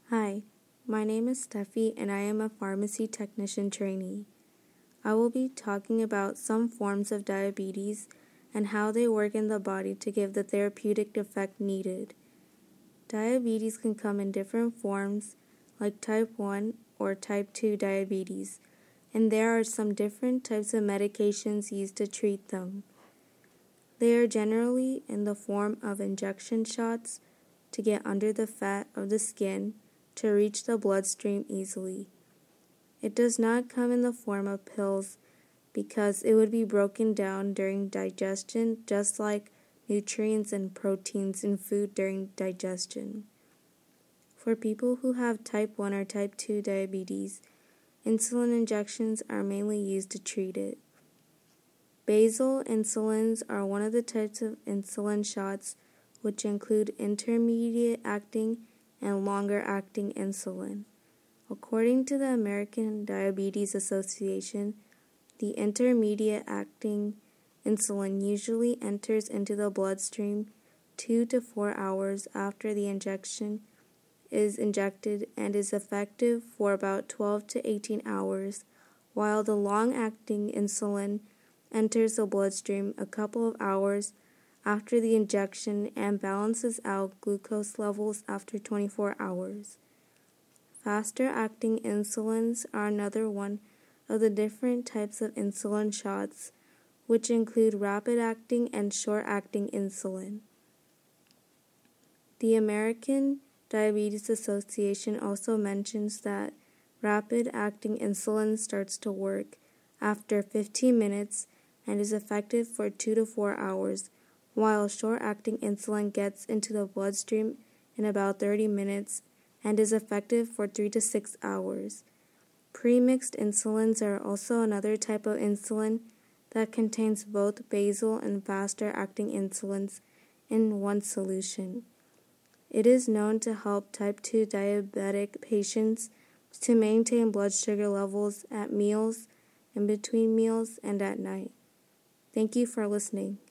Hi, my name is Steffi and I am a pharmacy technician trainee. I will be talking about some forms of diabetes and how they work in the body to give the therapeutic effect needed. Diabetes can come in different forms, like type 1 or type 2 diabetes, and there are some different types of medications used to treat them. They are generally in the form of injection shots to get under the fat of the skin to reach the bloodstream easily. It does not come in the form of pills because it would be broken down during digestion, just like nutrients and proteins in food during digestion. For people who have type 1 or type 2 diabetes, insulin injections are mainly used to treat it. Basal insulins are one of the types of insulin shots which include intermediate-acting and longer-acting insulin. According to the American Diabetes Association, the intermediate-acting insulin usually enters into the bloodstream 2 to 4 hours after the injection is injected and is effective for about 12 to 18 hours, while the long-acting insulin enters the bloodstream a couple of hours after the injection and balances out glucose levels after 24 hours. Faster-acting insulins are another one of the different types of insulin shots, which include rapid-acting and short-acting insulin. The American Diabetes Association also mentions that rapid-acting insulin starts to work after 15 minutes and is effective for 2 to 4 hours, while short-acting insulin gets into the bloodstream in about 30 minutes and is effective for 3 to 6 hours. Pre-mixed insulins are also another type of insulin that contains both basal and faster-acting insulins in one solution. It is known to help type 2 diabetic patients to maintain blood sugar levels at meals, in between meals, and at night. Thank you for listening.